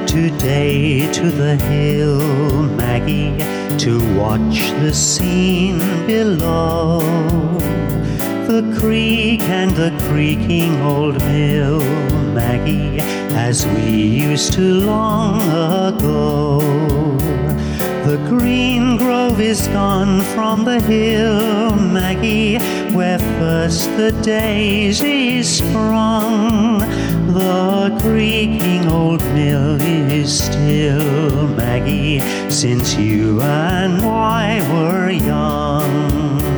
today to the hill, Maggie, to watch the scene below. The creek and the creaking old mill, Maggie, as we used to long ago. The green grove is gone from the hill, Maggie, where first the daisies sprung. The creaking old mill is still, Maggie, since you and I were young.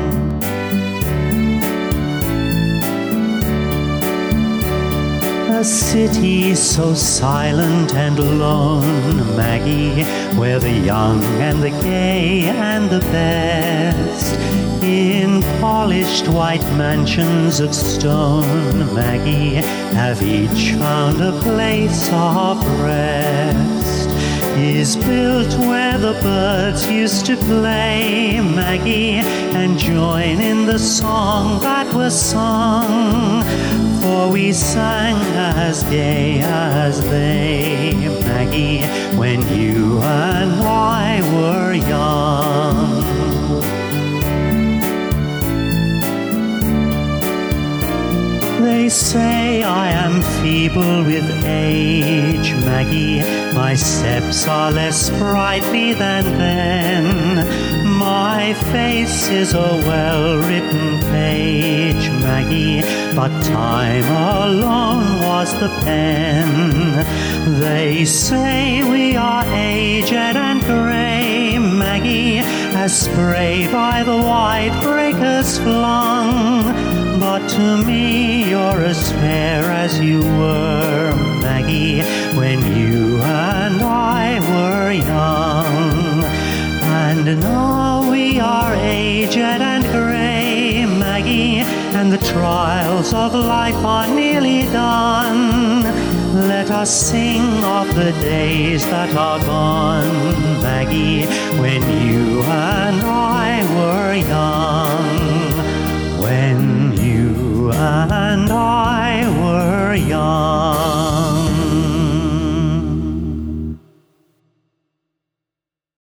A city so silent and alone, Maggie, where the young and the gay and the best, in polished white mansions of stone, Maggie, have each found a place of rest, is built where the birds used to play, Maggie, and join in the song that was sung. For we sang as gay as they, Maggie, when you and I were young. They say I am feeble with age, Maggie, my steps are less sprightly than then. My face is a well-written page, Maggie, but time alone was the pen. They say we are aged and grey, Maggie, as spray by the white breakers flung. But to me you're as fair as you were, Maggie, when you and I were young. And now we are aged and grey, Maggie, and the trials of life are nearly done. Let us sing of the days that are gone, Maggie, when you and I were young. When you and I were young.